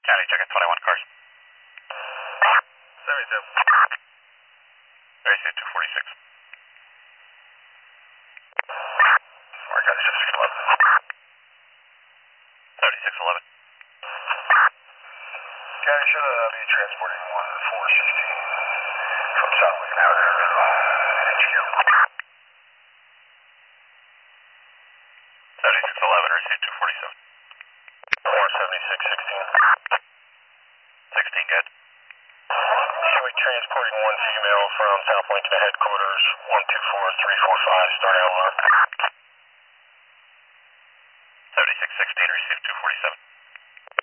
County, check it, 21 cars. 72. Racing 246. Sorry, County, 7611. County, should be transporting 1416 from South Lincoln Avenue to HQ. 7611, racing 247. 47616. 16, good. Should be transporting one female from South Lincoln to headquarters, 124345, start out alarm. 7616, receive 247.